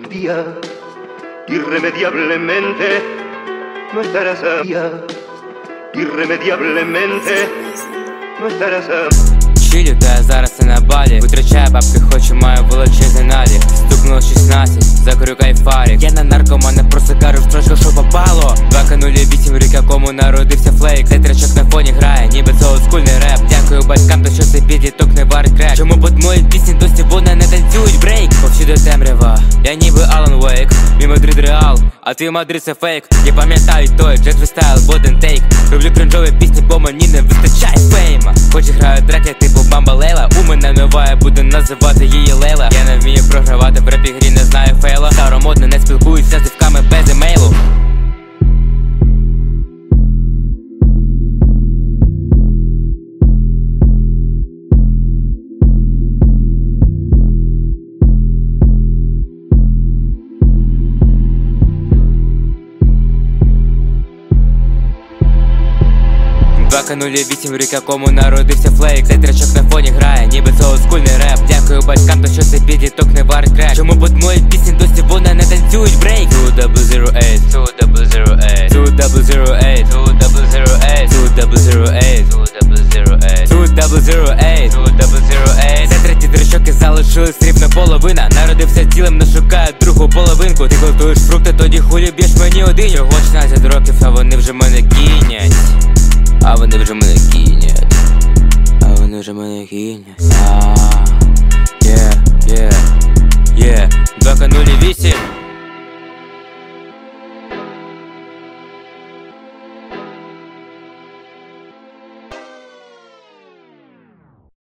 día, irremediablemente no estarás allá, irremediablemente no estarás allá. Чилю, та я зараз і на балі. Витрачаю бабки, хочу, маю величезний налік. Стукнуло 16, закурю кайфарик. Я на наркоман, не про сигару, в строчку, що попало. 2К08, рік якому народився флейк. Цей тречок на фоні грає, ніби це олдскульний реп. Дякую батькам, то що цей підліток не варить крек. Чому під мої пісні досі вони не танцюють брейк? Повсюди темрява, я ніби Алан Вейк. Мій Мадрид реал, а твій Мадрид це фейк. Я пам'ятаю той, Джек Фрістайл, Боден Тейк. Люблю кринжові пісні, бо мені не вистачає фейма. Хоч і граю треки типу Бамба Лейла. У мене нова, я буду називати її Лейла. Я не вмію програвати в репі грі, не знаю фейла. Старомодно, не спілкуюся з дівками без емейлу. К08, рік якому народився флейк. Цей тречок на фоні грає, ніби це олдскульний реп. Дякую батькам, то що цей підліток не варить крек. Чому під мої пісні досі вони не танцюють брейк? 2008, 2008, 2008, 2008, 2008, 2008. Це треті тречоки залишились рівно половина. Народився цілим, не шукаю другу половинку. Ти готуєш фрукти, тоді хулі б'єш мені один. Його 16 років, а вони вже мене кинять. А вони вже мене кинять. А вони вже мене кинять. Yeah, yeah, yeah. 2К08.